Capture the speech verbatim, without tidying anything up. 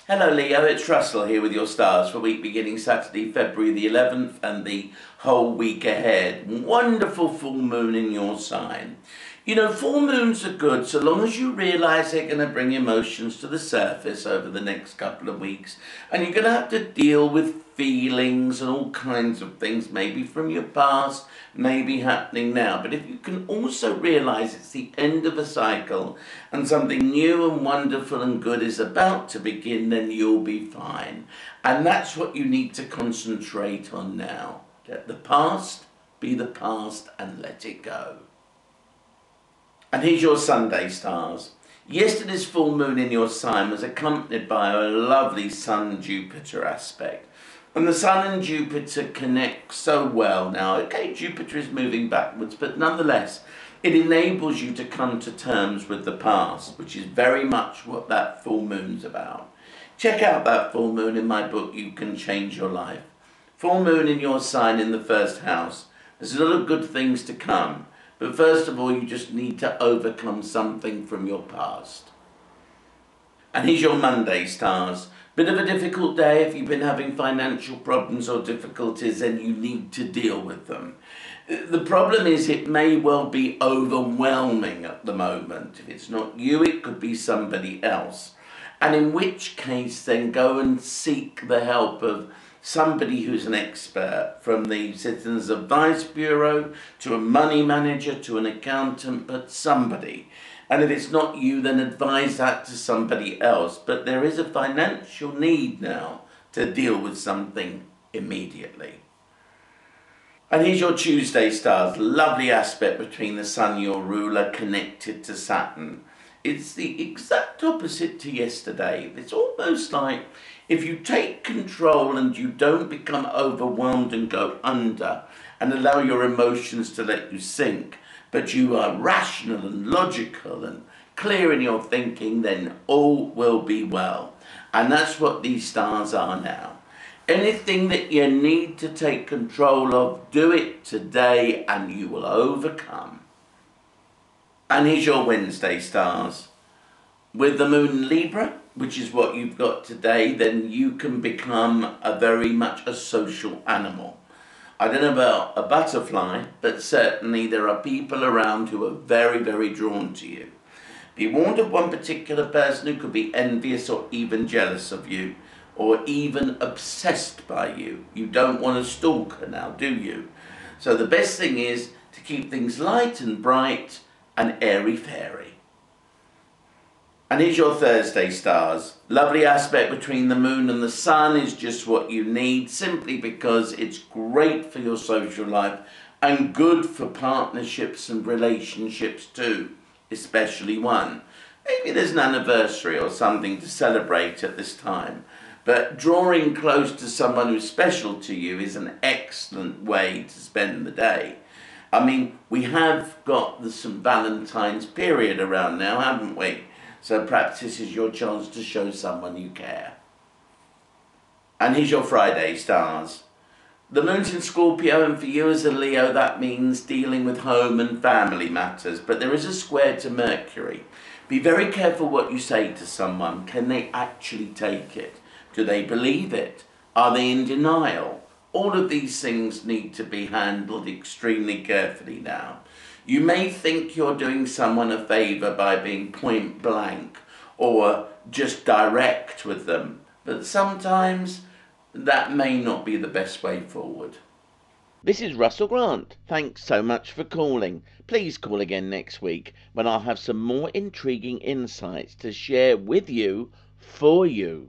Hello Leo, it's Russell here with your stars for week beginning Saturday, February the eleventh and the whole week ahead. Wonderful full moon in your sign. You know, full moons are good so long as you realise they're going to bring emotions to the surface over the next couple of weeks. And you're going to have to deal with feelings and all kinds of things, maybe from your past, maybe happening now. But if you can also realise it's the end of a cycle and something new and wonderful and good is about to begin, then you'll be fine. And that's what you need to concentrate on now. Let the past be the past and let it go. And here's your Sunday stars. Yesterday's full moon in your sign was accompanied by a lovely Sun-Jupiter aspect. And the Sun and Jupiter connect so well now. Okay, Jupiter is moving backwards, but nonetheless, it enables you to come to terms with the past, which is very much what that full moon's about. Check out that full moon in my book, You Can Change Your Life. Full moon in your sign in the first house. There's a lot of good things to come. But first of all, you just need to overcome something from your past. And here's your Monday stars. Bit of a difficult day. If you've been having financial problems or difficulties, then you need to deal with them. The problem is it may well be overwhelming at the moment. If it's not you, it could be somebody else. And in which case, then go and seek the help of somebody who's an expert, from the Citizens Advice Bureau to a money manager to an accountant, but somebody. And if it's not you, then advise that to somebody else. But there is a financial need now to deal with something immediately. And here's your Tuesday stars. Lovely aspect between the Sun, your ruler, connected to Saturn. It's the exact opposite to yesterday. It's almost like if you take control and you don't become overwhelmed and go under and allow your emotions to let you sink, but you are rational and logical and clear in your thinking, then all will be well. And that's what these stars are now. Anything that you need to take control of, do it today and you will overcome. And here's your Wednesday stars. With the moon in Libra, which is what you've got today, then you can become a very much a social animal. I don't know about a butterfly, but certainly there are people around who are very, very drawn to you. Be warned of one particular person who could be envious or even jealous of you, or even obsessed by you. You don't want a stalker now, do you? So the best thing is to keep things light and bright and airy-fairy. And here's your Thursday stars. Lovely aspect between the moon and the sun is just what you need, simply because it's great for your social life and good for partnerships and relationships too, especially one. Maybe there's an anniversary or something to celebrate at this time, but drawing close to someone who's special to you is an excellent way to spend the day. I mean, we have got the Saint Valentine's period around now, haven't we? So perhaps this is your chance to show someone you care. And here's your Friday stars. The moon's in Scorpio, and for you as a Leo, that means dealing with home and family matters. But there is a square to Mercury. Be very careful what you say to someone. Can they actually take it? Do they believe it? Are they in denial? All of these things need to be handled extremely carefully now. You may think you're doing someone a favour by being point blank or just direct with them, but sometimes that may not be the best way forward. This is Russell Grant. Thanks so much for calling. Please call again next week when I'll have some more intriguing insights to share with you, for you.